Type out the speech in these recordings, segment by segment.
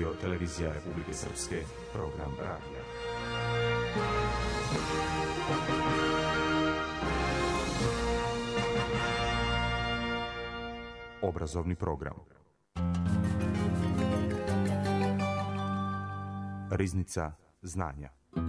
Radio Televizija Republike Srpske, program radija. Obrazovni program. Riznica znanja.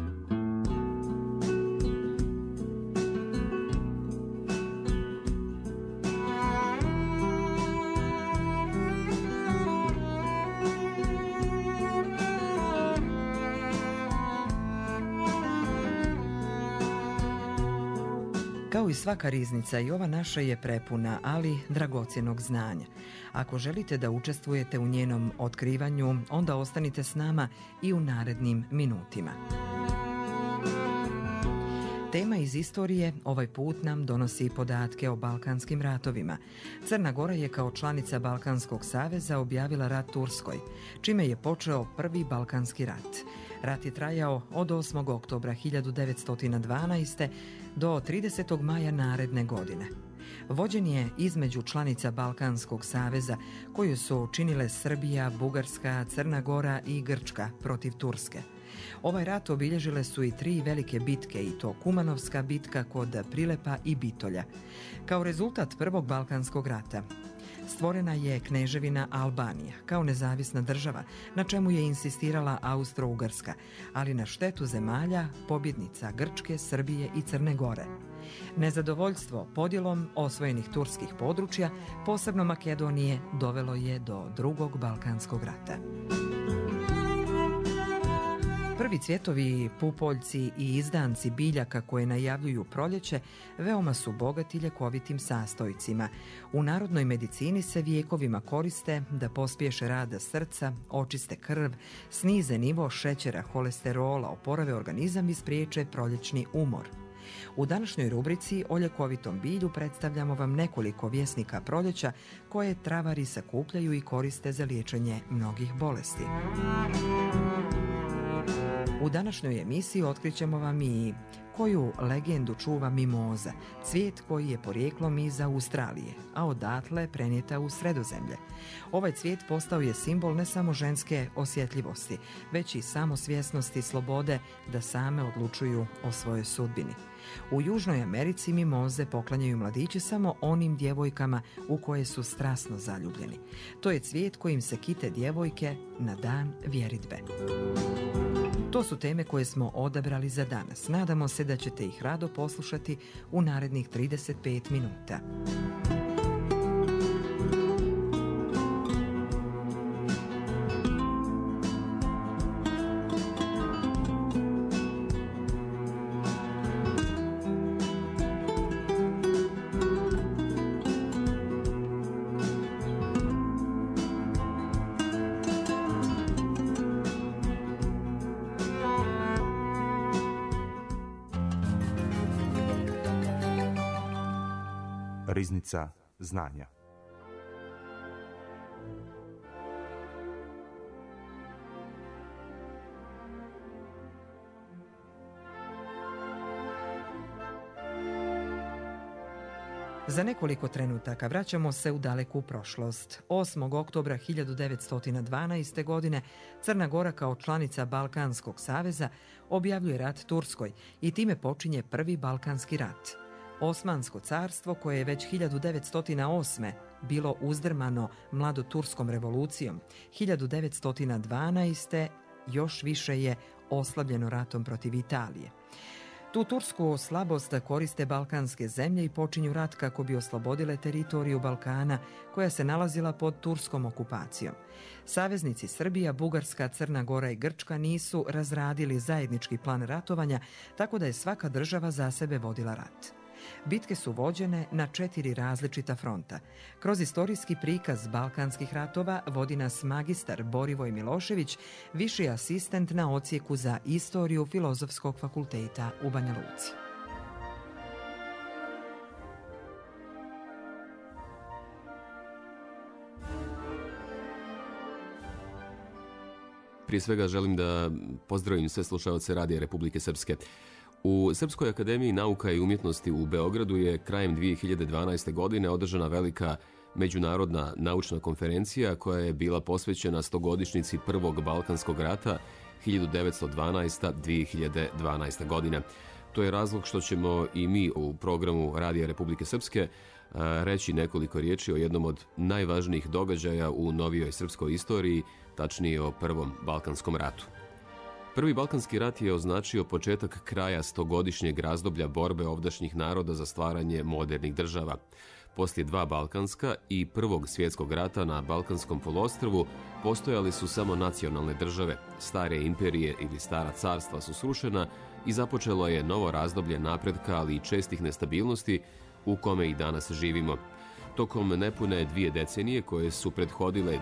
Kao i svaka riznica, i ova naša je prepuna, ali dragocjenog znanja. Ako želite da učestvujete u njenom otkrivanju, onda ostanite s nama i u narednim minutima. Tema iz istorije ovaj put nam donosi podatke o Balkanskim ratovima. Crna Gora je kao članica Balkanskog saveza objavila rat Turskoj, čime je počeo prvi Balkanski rat. Rat je trajao od 8. oktobra 1912. do 30. maja naredne godine. Vođen je između članica Balkanskog saveza koju su činile Srbija, Bugarska, Crna Gora i Grčka protiv Turske. Ovaj rat obilježile su i 3 velike bitke, i to Kumanovska bitka kod Prilepa i Bitolja. Kao rezultat prvog Balkanskog rata stvorena je Kneževina Albanija kao nezavisna država, na čemu je insistirala Austro-Ugarska, ali na štetu zemalja pobjednica Grčke, Srbije i Crne Gore. Nezadovoljstvo podjelom osvojenih turskih područja, posebno Makedonije, dovelo je do drugog Balkanskog rata. Prvi cvjetovi, pupoljci i izdanci biljaka koje najavljuju proljeće veoma su bogati ljekovitim sastojcima. U narodnoj medicini se vijekovima koriste da pospješe rad srca, očiste krv, snize nivo šećera, holesterola, oporave organizam i spriječe proljećni umor. U današnjoj rubrici o ljekovitom bilju predstavljamo vam nekoliko vjesnika proljeća koje travari sakupljaju i koriste za liječenje mnogih bolesti. U današnjoj emisiji otkrićemo vam i koju legendu čuva mimoza, cvijet koji je porijeklom iz Australije, a odatle prenijeta u Sredozemlje. Ovaj cvijet postao je simbol ne samo ženske osjetljivosti, već i samosvjesnosti, slobode da same odlučuju o svojoj sudbini. U Južnoj Americi mimoze poklanjaju mladići samo onim djevojkama u koje su strasno zaljubljeni. To je cvijet kojim se kite djevojke na dan vjeridbe. To su teme koje smo odabrali za danas. Nadamo se da ćete ih rado poslušati u narednih 35 minuta. Riznica znanja. Za nekoliko trenutaka vraćamo se u daleku prošlost. 8. oktobra 1912. godine Crna Gora kao članica Balkanskog saveza objavljuje rat Turskoj i time počinje prvi Balkanski rat. Osmansko carstvo, koje je već 1908. bilo uzdrmano mladoturskom revolucijom, 1912. još više je oslabljeno ratom protiv Italije. Tu tursku slabost koriste balkanske zemlje i počinju rat kako bi oslobodile teritoriju Balkana koja se nalazila pod turskom okupacijom. Saveznici Srbija, Bugarska, Crna Gora i Grčka nisu razradili zajednički plan ratovanja, tako da je svaka država za sebe vodila rat. Bitke su vođene na 4 različita fronta. Kroz istorijski prikaz Balkanskih ratova vodi nas magistar Borivoj Milošević, viši asistent na odsjeku za istoriju Filozofskog fakulteta u Banja Luci. Prije svega želim da pozdravim sve slušaoce Radija Republike Srpske. U Srpskoj akademiji nauka i umjetnosti u Beogradu je krajem 2012. godine održana velika međunarodna naučna konferencija koja je bila posvećena 100-godišnjici Prvog Balkanskog rata 1912-2012. godina. To je razlog što ćemo i mi u programu Radija Republike Srpske reći nekoliko riječi o jednom od najvažnijih događaja u novijoj srpskoj istoriji, tačnije o Prvom Balkanskom ratu. Prvi Balkanski rat je označio početak kraja 100-godišnjeg razdoblja borbe ovdašnjih naroda za stvaranje modernih država. Poslije dva Balkanska i Prvog svjetskog rata na Balkanskom poluostrvu postojali su samo nacionalne države, stare imperije ili stara carstva su srušena i započelo je novo razdoblje napretka, ali i čestih nestabilnosti u kome i danas živimo. Tokom nepune 2 decenije koje su prethodile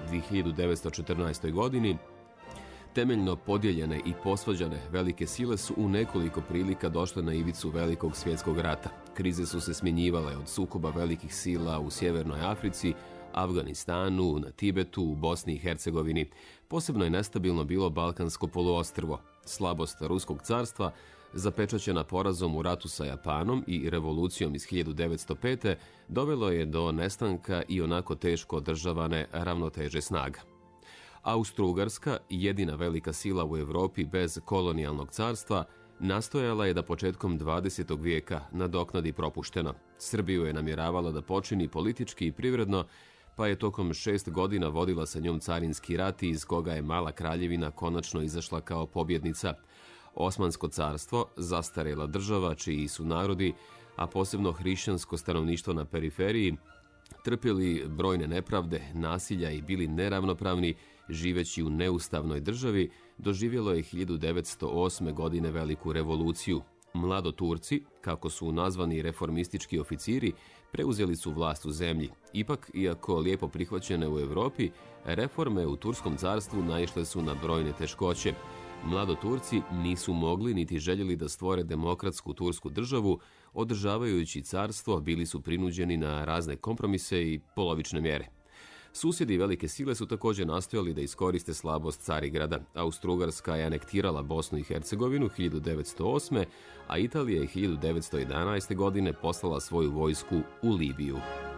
1914. godini, temeljno podijeljene i posvađane velike sile su u nekoliko prilika došle na ivicu Velikog svjetskog rata. Krize su se smjenjivale od sukoba velikih sila u Sjevernoj Africi, Afganistanu, na Tibetu, u Bosni i Hercegovini. Posebno je nestabilno bilo Balkansko poluostrvo. Slabost Ruskog carstva, zapečaćena porazom u ratu sa Japanom i revolucijom iz 1905. dovelo je do nestanka i onako teško održavane ravnoteže snaga. Austro-Ugarska, jedina velika sila u Europi bez kolonijalnog carstva, nastojala je da početkom 20. vijeka nadoknadi propušteno. Srbiju je namjeravala da počini politički i privredno, pa je tokom 6 godina vodila sa njom carinski rat iz koga je mala kraljevina konačno izašla kao pobjednica. Osmansko carstvo, zastarjela država čiji su narodi, a posebno hrišćansko stanovništvo na periferiji, trpjeli brojne nepravde, nasilja i bili neravnopravni, živeći u neustavnoj državi, doživjelo je 1908. godine veliku revoluciju. Mladoturci, kako su nazvani reformistički oficiri, preuzeli su vlast u zemlji. Ipak, iako lijepo prihvaćene u Europi, reforme u Turskom carstvu naišle su na brojne teškoće. Mladoturci nisu mogli niti željeli da stvore demokratsku tursku državu, održavajući carstvo bili su prinuđeni na razne kompromise i polovične mjere. Susjedi velike sile su također nastojali da iskoriste slabost Carigrada. Austro-Ugarska je anektirala Bosnu i Hercegovinu 1908. a Italija je 1911. godine poslala svoju vojsku u Libiju.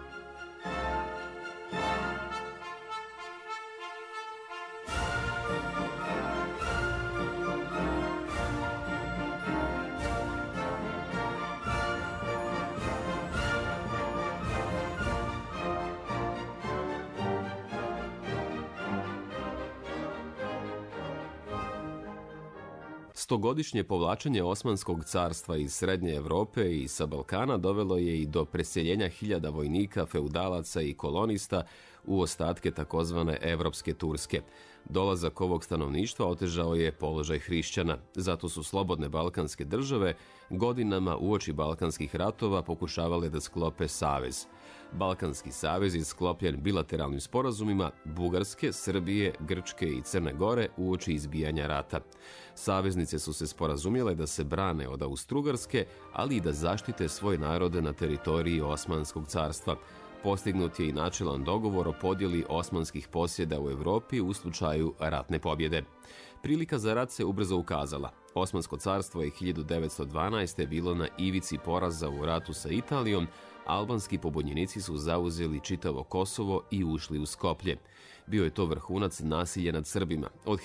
Stogodišnje povlačenje Osmanskog carstva iz Srednje Europe i sa Balkana dovelo je i do preseljenja hiljada vojnika, feudalaca i kolonista u ostatke takozvane Evropske Turske. Dolazak ovog stanovništva otežao je položaj hrišćana. Zato su slobodne balkanske države godinama uoči balkanskih ratova pokušavale da sklope savez. Balkanski savez je sklopljen bilateralnim sporazumima Bugarske, Srbije, Grčke i Crne Gore uoči izbijanja rata. Saveznice su se sporazumjele da se brane od Austro-Ugarske, ali i da zaštite svoj narod na teritoriji Osmanskog carstva. Postignut je i načelan dogovor o podjeli osmanskih posjeda u Europi u slučaju ratne pobjede. Prilika za rat se ubrzo ukazala. Osmansko carstvo je 1912. bilo na ivici poraza u ratu sa Italijom, albanski pobunjenici su zauzeli čitavo Kosovo i ušli u Skoplje. Bio je to vrhunac nasilja nad Srbima. Od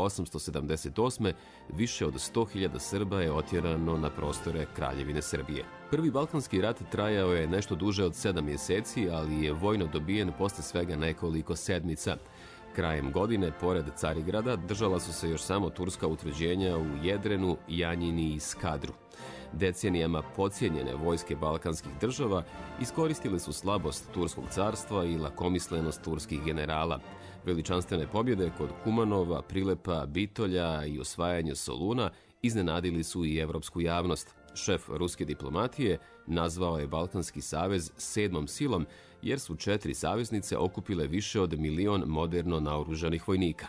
1878. više od 100.000 Srba je otjerano na prostore Kraljevine Srbije. Prvi Balkanski rat trajao je nešto duže od 7 mjeseci, ali je vojno dobijen posle svega nekoliko sedmica. Krajem godine, pored Carigrada, držala su se još samo turska utvrđenja u Jedrenu, Janjini i Skadru. Decenijama podcijenjene vojske balkanskih država iskoristile su slabost Turskog carstva i lakomislenost turskih generala. Veličanstvene pobjede kod Kumanova, Prilepa, Bitolja i osvajanje Soluna iznenadili su i evropsku javnost. Šef ruske diplomatije nazvao je Balkanski savez 7. silom, jer su 4 saveznice okupile više od 1 milion moderno naoružanih vojnika.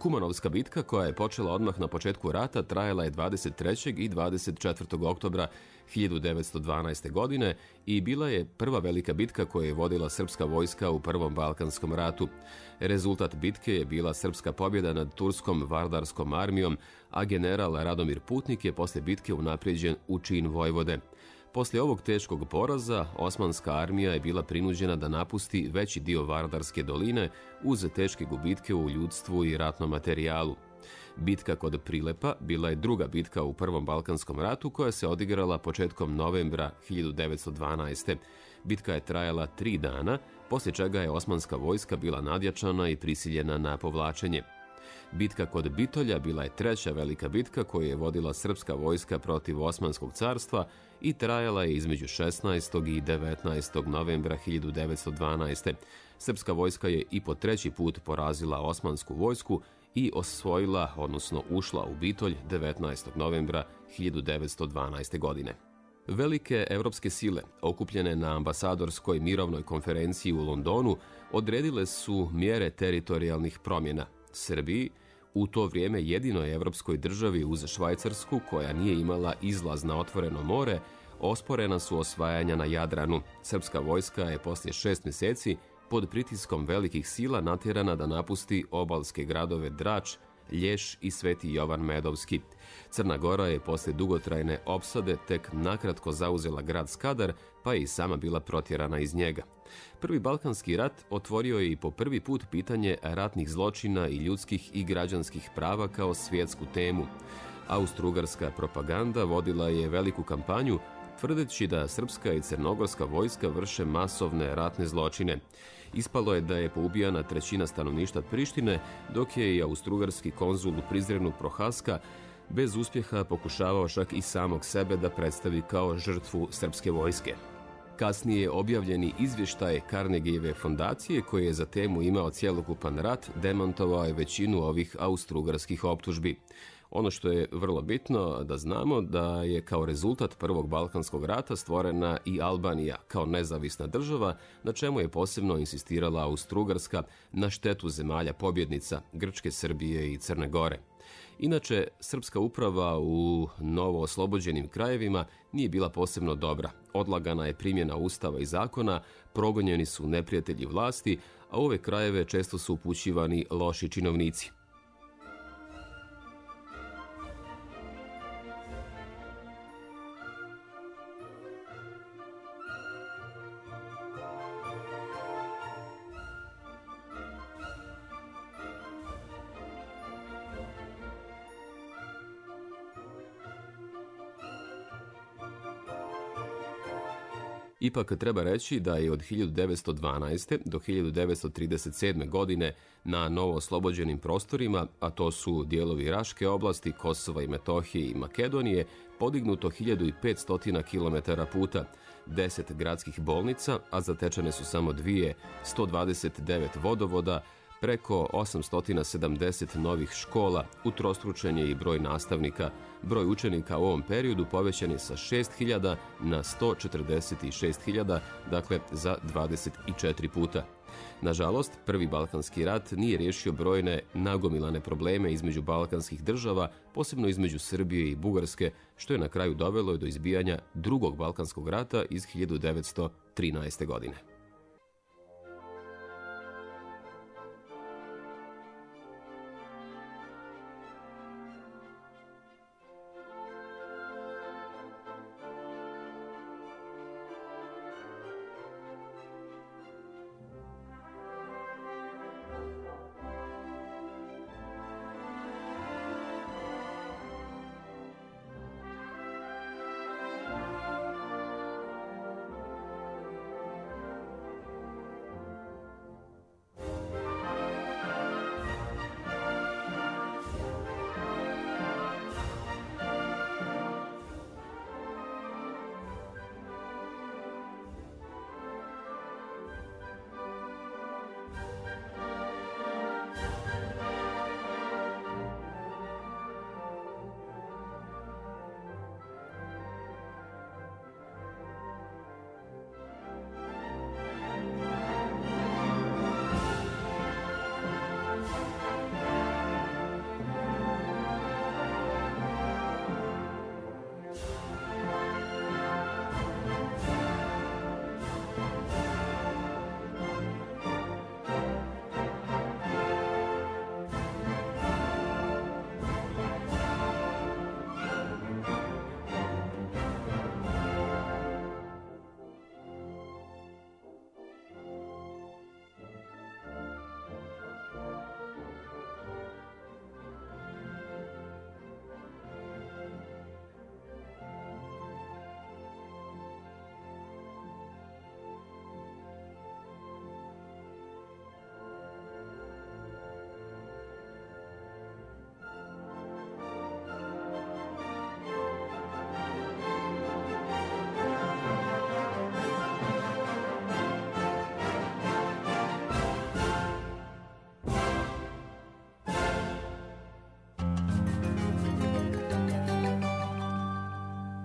Kumanovska bitka, koja je počela odmah na početku rata, trajala je 23. i 24. oktobra 1912. godine i bila je prva velika bitka koju je vodila srpska vojska u Prvom Balkanskom ratu. Rezultat bitke je bila srpska pobjeda nad turskom Vardarskom armijom, a general Radomir Putnik je posle bitke unaprijeđen u čin vojvode. Poslije ovog teškog poraza, osmanska armija je bila prinuđena da napusti veći dio Vardarske doline uz teške gubitke u ljudstvu i ratnom materijalu. Bitka kod Prilepa bila je druga bitka u Prvom Balkanskom ratu koja se odigrala početkom novembra 1912. Bitka je trajala 3 dana, poslije čega je osmanska vojska bila nadjačana i prisiljena na povlačenje. Bitka kod Bitolja bila je treća velika bitka koju je vodila srpska vojska protiv Osmanskog carstva i trajala je između 16. i 19. novembra 1912. Srpska vojska je i po treći put porazila osmansku vojsku i osvojila, odnosno ušla u Bitolj 19. novembra 1912. godine. Velike evropske sile, okupljene na ambasadorskoj mirovnoj konferenciji u Londonu, odredile su mjere teritorijalnih promjena. Srbiji, u to vrijeme jedinoj evropskoj državi uz Švajcarsku koja nije imala izlaz na otvoreno more, osporena su osvajanja na Jadranu. Srpska vojska je poslije 6 mjeseci pod pritiskom velikih sila natjerana da napusti obalske gradove Drač, Lješ i Sveti Jovan Medovski. Crna Gora je poslije dugotrajne opsade tek nakratko zauzela grad Skadar, pa je i sama bila protjerana iz njega. Prvi Balkanski rat otvorio je i po prvi put pitanje ratnih zločina i ljudskih i građanskih prava kao svjetsku temu. Austro-ugarska propaganda vodila je veliku kampanju, tvrdeći da srpska i crnogorska vojska vrše masovne ratne zločine. Ispalo je da je poubijana 1/3 stanovništva Prištine, dok je i austro-ugarski konzul u Prizrenu Prohaska bez uspjeha pokušavao čak i samog sebe da predstavi kao žrtvu srpske vojske. Kasnije objavljeni izvještaj Carnegieve fondacije, koji je za temu imao cjelokupan rat, demantovao je većinu ovih austro-ugarskih optužbi. Ono što je vrlo bitno da znamo da je kao rezultat Prvog Balkanskog rata stvorena i Albanija kao nezavisna država, na čemu je posebno insistirala Austro-Ugarska na štetu zemalja pobjednica Grčke, Srbije i Crne Gore. Inače, srpska uprava u novo oslobođenim krajevima nije bila posebno dobra. Odlagana je primjena ustava i zakona, progonjeni su neprijatelji vlasti, a u ove krajeve često su upućivani loši činovnici. Ipak treba reći da je od 1912. do 1937. godine na novo oslobođenim prostorima, a to su dijelovi Raške oblasti, Kosova i Metohije i Makedonije, podignuto 1500 km puta, 10 gradskih bolnica, a zatečene su samo 2, 129 vodovoda, preko 870 novih škola, utrostručen je i broj nastavnika. Broj učenika u ovom periodu povećan je sa 6.000 na 146.000, dakle za 24 puta. Nažalost, Prvi Balkanski rat nije riješio brojne nagomilane probleme između balkanskih država, posebno između Srbije i Bugarske, što je na kraju dovelo do izbijanja Drugog Balkanskog rata iz 1913. godine.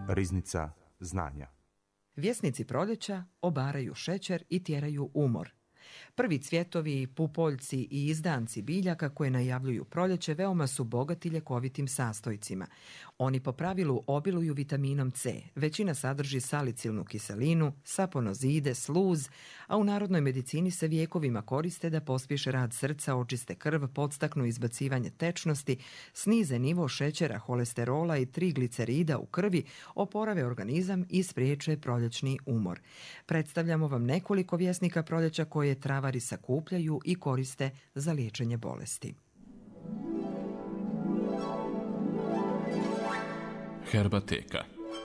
Riznica znanja. Vjesnici proljeća obaraju šećer i tjeraju umor. Prvi cvjetovi, pupoljci i izdanci biljaka koje najavljuju proljeće veoma su bogati ljekovitim sastojcima. Oni po pravilu obiluju vitaminom C. Većina sadrži salicilnu kiselinu, saponozide, sluz, a u narodnoj medicini se vijekovima koriste da pospješe rad srca, očiste krv, podstaknu izbacivanje tečnosti, snize nivo šećera, holesterola i triglicerida u krvi, oporave organizam i spriječe proljećni umor. Predstavljamo vam nekoliko vjesnika proljeća koje travari sakupljaju i koriste za liječenje bolesti. Herbateka.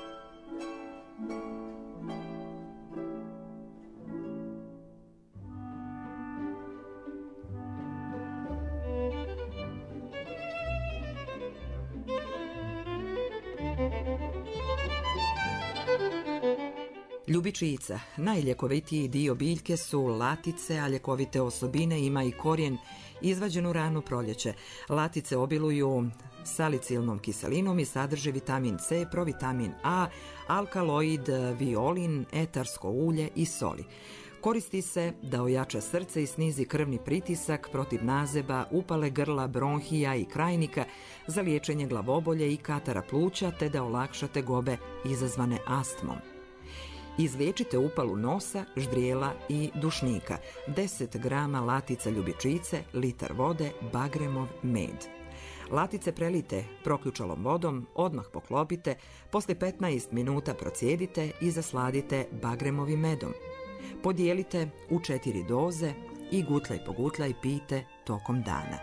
Ljubičica, najljekovitiji dio biljke su latice, a ljekovite osobine ima i korijen izvađen u rano proljeće. Latice obiluju salicilnom kiselinom i sadrže vitamin C, provitamin A, alkaloid, violin, etarsko ulje i soli. Koristi se da ojača srce i snizi krvni pritisak, protiv nazeba, upale grla, bronhija i krajnika, za liječenje glavobolje i katara pluća, te da olakša tegobe izazvane astmom. Izliječite upalu nosa, ždrijela i dušnika. 10 grama latica ljubičice, litar vode, bagremov med. Latice prelijte proključalom vodom, odmah poklopite, poslije 15 minuta procijedite i zasladite bagremovim medom. Podijelite u 4 doze i gutlaj po gutlaj pijte tokom dana.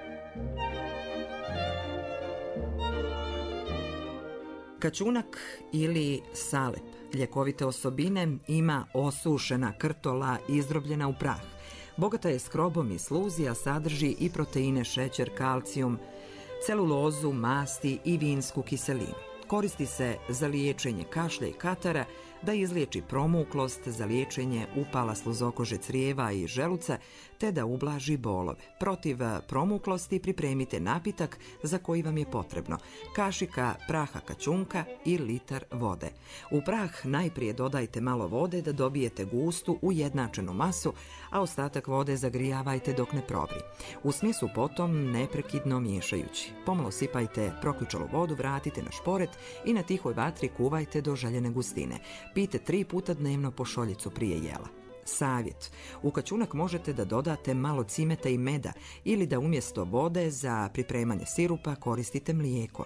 Kačunak ili salep ljekovite osobine, ima osušena krtola izdrobljena u prah. Bogata je skrobom i sluzi, a sadrži i proteine, šećer, kalcijum, celulozu, masti i vinsku kiselinu. Koristi se za liječenje kašlja i katara, da izliječi promuklost, za liječenje upala sluzokože crijeva i želuca, te da ublaži bolove. Protiv promuklosti pripremite napitak za koji vam je potrebno: kašika praha kačunka i litar vode. U prah najprije dodajte malo vode da dobijete gustu, ujednačenu masu, a ostatak vode zagrijavajte dok ne provri. U smjesu potom neprekidno miješajući. Pomalo sipajte proključalu vodu, vratite na šporet i na tihoj vatri kuvajte do željene gustine. Pijte 3 puta dnevno po šoljicu prije jela. Savjet: u kačunak možete da dodate malo cimeta i meda ili da umjesto vode za pripremanje sirupa koristite mlijeko.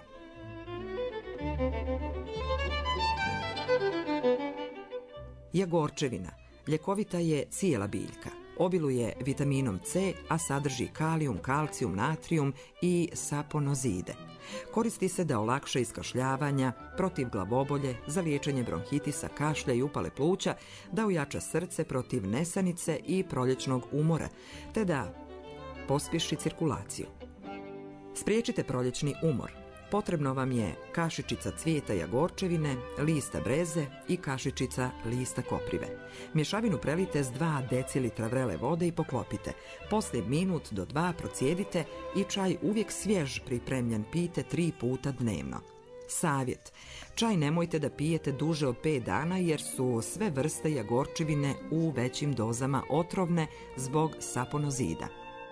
Jagorčevina ljekovita je cijela biljka. Obiluje vitaminom C, a sadrži kalijum, kalcijum, natrijum i saponozide. Koristi se da olakša iskašljavanja, protiv glavobolje, za liječenje bronhitisa, kašlja i upale pluća, da ojača srce, protiv nesanice i proljećnog umora, te da pospješi cirkulaciju. Spriječite proljećni umor. Potrebno vam je kašičica cvijeta jagorčevine, lista breze i kašičica lista koprive. Mješavinu prelijte s 2 decilitra vrele vode i poklopite. Poslije minut do 2 procijedite i čaj uvijek svjež pripremljen pijte 3 puta dnevno. Savjet: čaj nemojte da pijete duže od 5 dana jer su sve vrste jagorčevine u većim dozama otrovne zbog saponozida.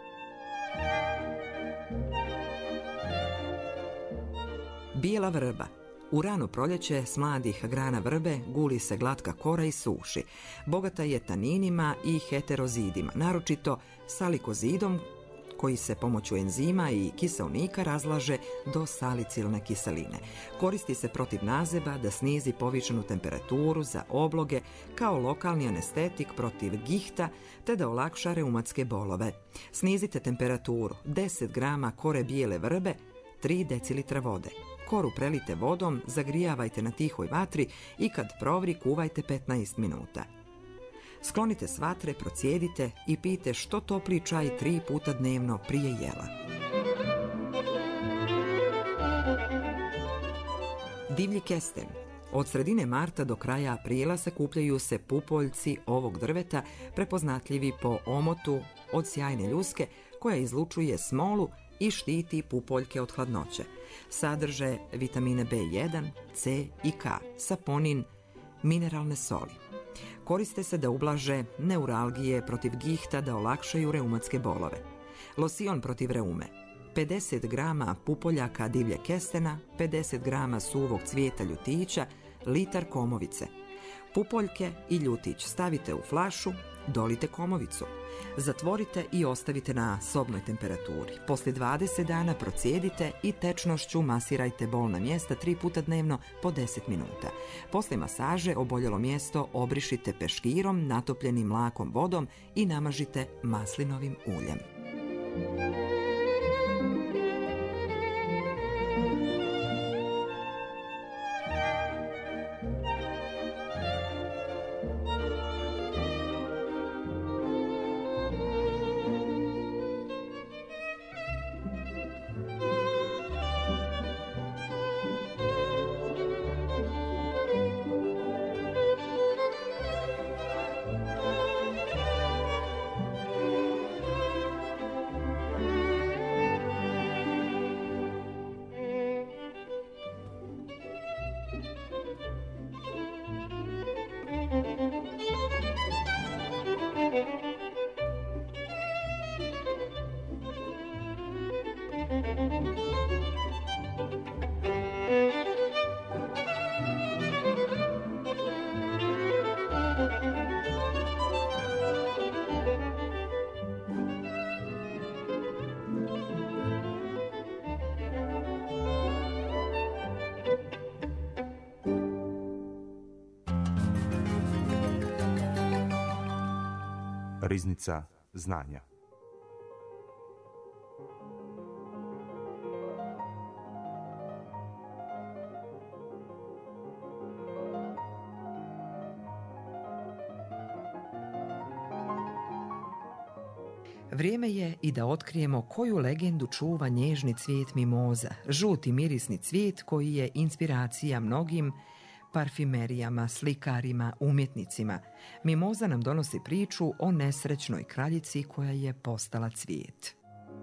Bijela vrba. U rano proljeće s mladih grana vrbe guli se glatka kora i suši. Bogata je taninima i heterozidima, naročito salikozidom koji se pomoću enzima i kiseonika razlaže do salicilne kiseline. Koristi se protiv nazeba, da snizi povišenu temperaturu, za obloge, kao lokalni anestetik protiv gihta, te da olakša reumatske bolove. Snizite temperaturu: 10 grama kore bijele vrbe, 3 decilitra vode. Koru prelite vodom, zagrijavajte na tihoj vatri i kad provri kuvajte 15 minuta. Sklonite s vatre, procijedite i pijte što topli čaj 3 puta dnevno prije jela. Divlji kesten. Od sredine marta do kraja aprila sakupljaju se pupoljci ovog drveta, prepoznatljivi po omotu od sjajne ljuske koja izlučuje smolu i štiti pupoljke od hladnoće. Sadrže vitamine B1, C i K, saponin, mineralne soli. Koriste se da ublaže neuralgije, protiv gihta, da olakšaju reumatske bolove. Losion protiv reume. 50 grama pupoljaka divlje kestena, 50 grama suvog cvijeta ljutića, litar komovice. Pupoljke i ljutić stavite u flašu, dolite komovicu. Zatvorite i ostavite na sobnoj temperaturi. Poslije 20 dana procijedite i tečnošću masirajte bolna mjesta 3 puta dnevno po 10 minuta. Poslije masaže oboljelo mjesto obrišite peškirom, natopljenim mlakom vodom i namažite maslinovim uljem. Riznica znanja. Vrijeme je i da otkrijemo koju legendu čuva nježni cvijet mimoza, žuti mirisni cvijet koji je inspiracija mnogim parfimerijama, slikarima, umjetnicima. Mimoza nam donosi priču o nesrećnoj kraljici koja je postala cvijet.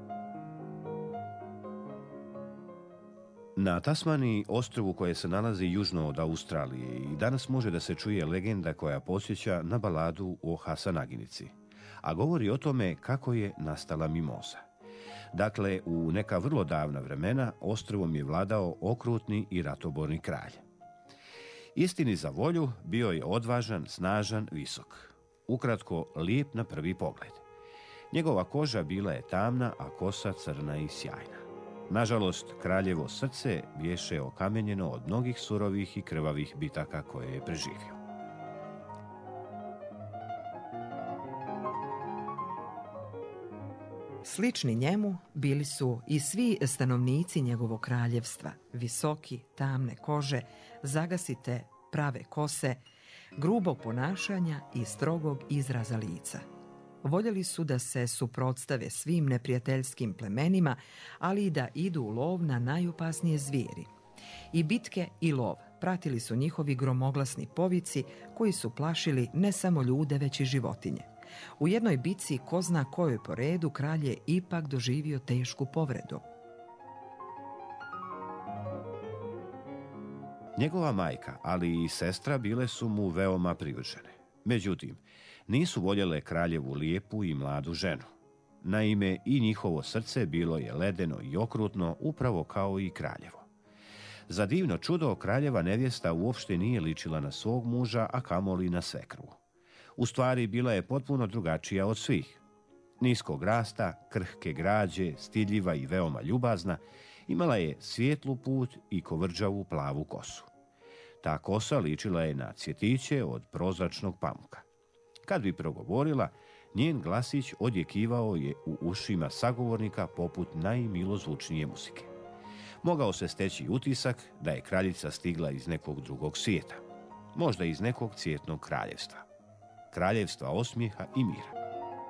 Na Tasmaniji, ostrvu koje se nalazi južno od Australije, i danas može da se čuje legenda koja podsjeća na baladu o Hasanaginici, a govori o tome kako je nastala mimoza. Dakle, u neka vrlo davna vremena ostrvom je vladao okrutni i ratoborni kralj. Istini za volju, bio je odvažan, snažan, visok. Ukratko, lijep na prvi pogled. Njegova koža bila je tamna, a kosa crna i sjajna. Nažalost, kraljevo srce bješe okamenjeno od mnogih surovih i krvavih bitaka koje je preživio. Slični njemu bili su i svi stanovnici njegovog kraljevstva, visoki, tamne kože, zagasite prave kose, grubog ponašanja i strogog izraza lica. Voljeli su da se suprotstave svim neprijateljskim plemenima, ali i da idu u lov na najopasnije zvijeri. I bitke i lov pratili su njihovi gromoglasni povici koji su plašili ne samo ljude, već i životinje. U jednoj bitci, ko zna kojoj po redu, kralj je ipak doživio tešku povredu. Njegova majka, ali i sestra bile su mu veoma privržene. Međutim, nisu voljele kraljevu lijepu i mladu ženu. Naime, i njihovo srce bilo je ledeno i okrutno, upravo kao i kraljevo. Za divno čudo, kraljeva nevjesta uopšte nije ličila na svog muža, a kamoli na svekruvu. U stvari, bila je potpuno drugačija od svih. Niskog rasta, krhke građe, stidljiva i veoma ljubazna, imala je svijetlu put i kovrđavu plavu kosu. Ta kosa ličila je na cvjetiće od prozračnog pamuka. Kad bi progovorila, njen glasić odjekivao je u ušima sagovornika poput najmilozvučnije muzike. Mogao se steći utisak da je kraljica stigla iz nekog drugog svijeta, možda iz nekog cvjetnog kraljevstva. Kraljevstva osmijeha i mira.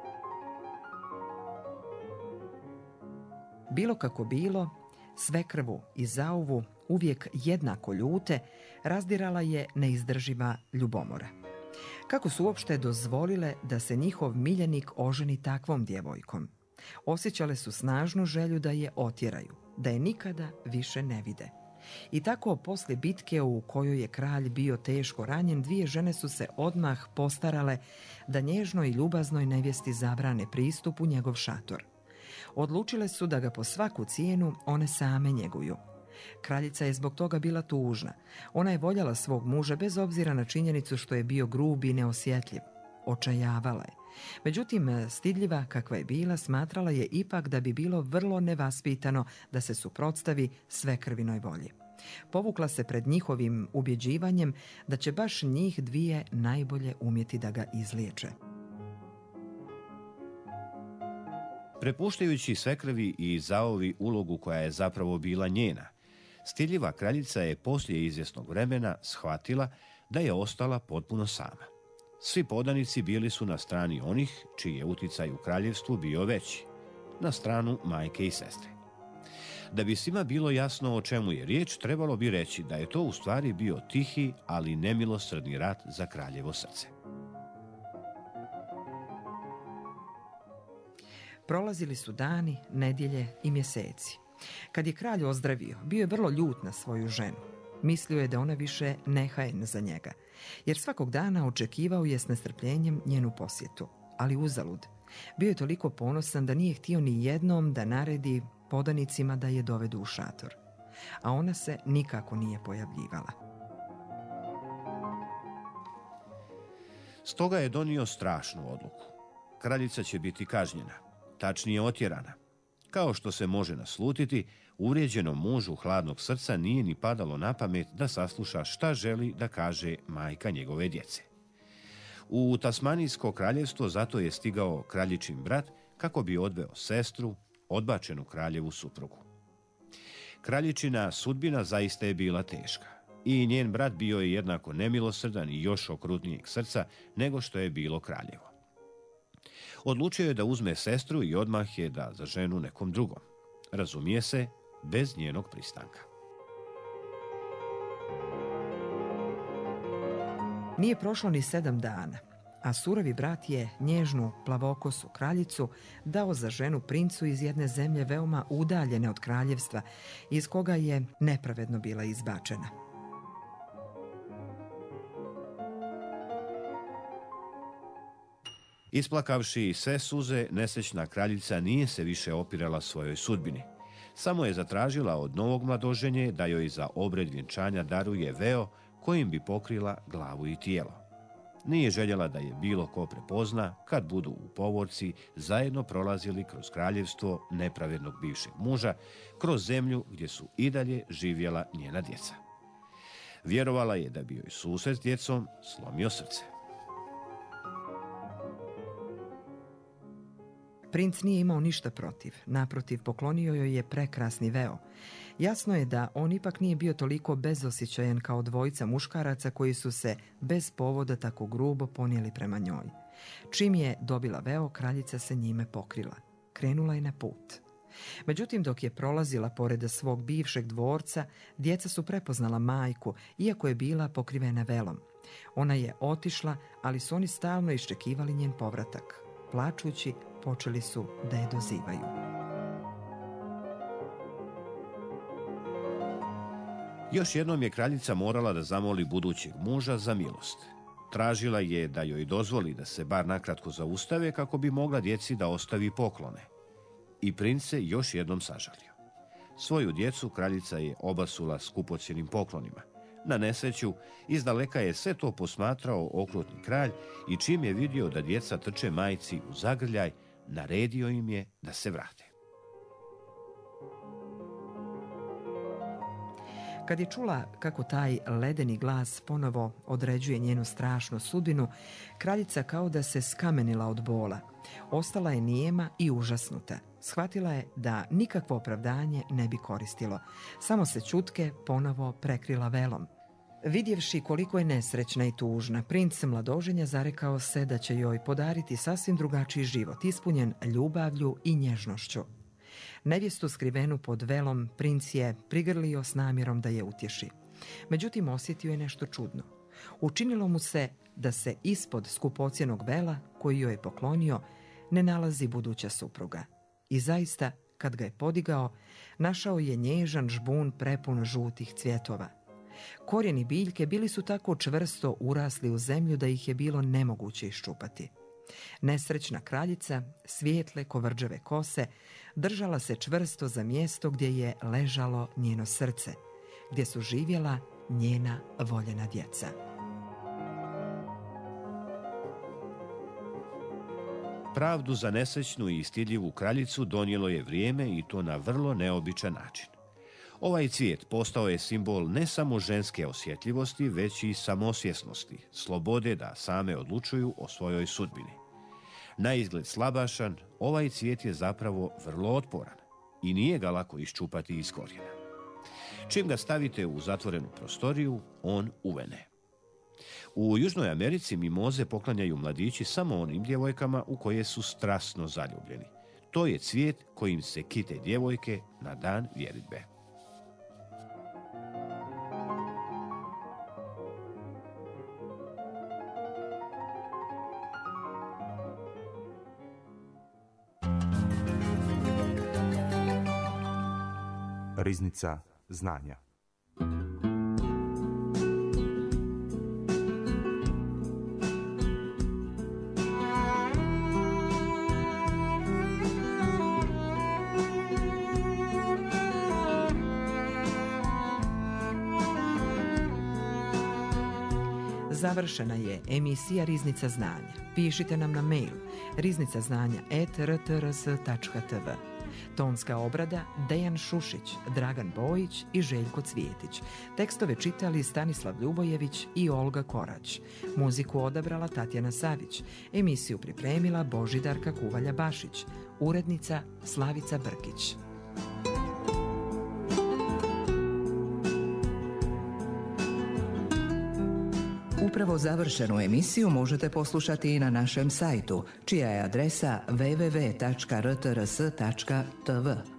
Bilo kako bilo, svekrvu i zauvu, uvijek jednako ljute, razdirala je neizdrživa ljubomora. Kako su uopšte dozvolile da se njihov miljenik oženi takvom djevojkom? Osjećale su snažnu želju da je otjeraju, da je nikada više ne vide. I tako, poslije bitke u kojoj je kralj bio teško ranjen, dvije žene su se odmah postarale da nježnoj i ljubaznoj nevjesti zabrane pristup u njegov šator. Odlučile su da ga po svaku cijenu one same njeguju. Kraljica je zbog toga bila tužna. Ona je voljela svog muža bez obzira na činjenicu što je bio grub i neosjetljiv. Očajavala je. Međutim, stidljiva kakva je bila, smatrala je ipak da bi bilo vrlo nevaspitano da se suprotstavi svekrvinoj volji. Povukla se pred njihovim ubjeđivanjem da će baš njih dvije najbolje umjeti da ga izliječe. Prepuštajući svekrvi i zaovi ulogu koja je zapravo bila njena, stidljiva kraljica je poslije izvjesnog vremena shvatila da je ostala potpuno sama. Svi podanici bili su na strani onih čiji je uticaj u kraljevstvu bio veći, na stranu majke i sestre. Da bi svima bilo jasno o čemu je riječ, trebalo bi reći da je to u stvari bio tihi, ali nemilosrdni rat za kraljevo srce. Prolazili su dani, nedjelje i mjeseci. Kad je kralj ozdravio, bio je vrlo ljut na svoju ženu. Mislio je da ona više ne haje za njega, jer svakog dana očekivao je s nestrpljenjem njenu posjetu. Ali uzalud. Bio je toliko ponosan da nije htio ni jednom da naredi podanicima da je dovedu u šator. A ona se nikako nije pojavljivala. Stoga je donio strašnu odluku. Kraljica će biti kažnjena, tačnije otjerana. Kao što se može naslutiti, uvrijeđenom mužu hladnog srca nije ni padalo na pamet da sasluša šta želi da kaže majka njegove djece. U Tasmanijsko kraljevstvo zato je stigao kraljičin brat kako bi odveo sestru, odbačenu kraljevu suprugu. Kraljičina sudbina zaista je bila teška i njen brat bio je jednako nemilosrdan i još okrutnijeg srca nego što je bilo kraljevo. Odlučio je da uzme sestru i odmah je da zaženu nekom drugom. Razumije se, bez njenog pristanka. Nije prošlo ni 7 dana, a surovi brat je nježnu plavokosu kraljicu dao za ženu princu iz jedne zemlje veoma udaljene od kraljevstva, iz koga je nepravedno bila izbačena. Isplakavši sve suze, nesrećna kraljica nije se više opirala svojoj sudbini. Samo je zatražila od novog mladoženje da joj za obred vjenčanja daruje veo kojim bi pokrila glavu i tijelo. Nije željela da je bilo ko prepozna kad budu u povorci zajedno prolazili kroz kraljevstvo nepravednog bivšeg muža, kroz zemlju gdje su i dalje živjela njena djeca. Vjerovala je da bi joj susret s djecom slomio srce. Princ nije imao ništa protiv, naprotiv poklonio joj je prekrasni veo. Jasno je da on ipak nije bio toliko bezosjećajan kao dvojica muškaraca koji su se bez povoda tako grubo ponijeli prema njoj. Čim je dobila veo, kraljica se njime pokrila. Krenula je na put. Međutim, dok je prolazila pored svog bivšeg dvorca, djeca su prepoznala majku, iako je bila pokrivena velom. Ona je otišla, ali su oni stalno iščekivali njen povratak. Plačući, počeli su da je dozivaju. Još jednom je kraljica morala da zamoli budućeg muža za milost. Tražila je da joj dozvoli da se bar nakratko zaustave kako bi mogla djeci da ostavi poklone. I princ se još jednom sažalio. Svoju djecu kraljica je obasula skupocjenim poklonima. Na nesreću, izdaleka je sve to posmatrao okrutni kralj i čim je vidio da djeca trče majci u zagrljaj, naredio im je da se vrate. Kad je čula kako taj ledeni glas ponovo određuje njenu strašnu sudbinu, kraljica kao da se skamenila od bola. Ostala je nijema i užasnuta. Shvatila je da nikakvo opravdanje ne bi koristilo. Samo se čutke ponovo prekrila velom. Vidjevši koliko je nesrećna i tužna, princ mladoženja zarekao se da će joj podariti sasvim drugačiji život, ispunjen ljubavlju i nježnošću. Nevjestu skrivenu pod velom princ je prigrlio s namjerom da je utješi. Međutim, osjetio je nešto čudno. Učinilo mu se da se ispod skupocjenog vela koji joj je poklonio ne nalazi buduća supruga. I zaista, kad ga je podigao, našao je nježan žbun prepun žutih cvjetova. Korijeni biljke bili su tako čvrsto urasli u zemlju da ih je bilo nemoguće iščupati. Nesrećna kraljica, svijetle kovrđave kose, držala se čvrsto za mjesto gdje je ležalo njeno srce, gdje su živjela njena voljena djeca. Pravdu za nesrećnu i stidljivu kraljicu donijelo je vrijeme i to na vrlo neobičan način. Ovaj cvijet postao je simbol ne samo ženske osjetljivosti, već i samosvjesnosti, slobode da same odlučuju o svojoj sudbini. Na izgled slabašan, ovaj cvijet je zapravo vrlo otporan i nije ga lako iščupati iz korijena. Čim ga stavite u zatvorenu prostoriju, on uvene. U Južnoj Americi mimoze poklanjaju mladići samo onim djevojkama u koje su strasno zaljubljeni. To je cvijet kojim se kite djevojke na dan vjeritbe. Riznica znanja. Završena je emisija Riznica znanja. Pišite nam na mail riznicaznanja@rtrs.tv. Tonska obrada Dejan Šušić, Dragan Bojić i Željko Cvijetić. Tekstove čitali Stanislav Ljubojević i Olga Korać. Muziku odabrala Tatjana Savić. Emisiju pripremila Božidarka Kuvalja-Bašić. Urednica Slavica Brkić. Upravo završenu emisiju možete poslušati i na našem sajtu, čija je adresa www.rtrs.tv.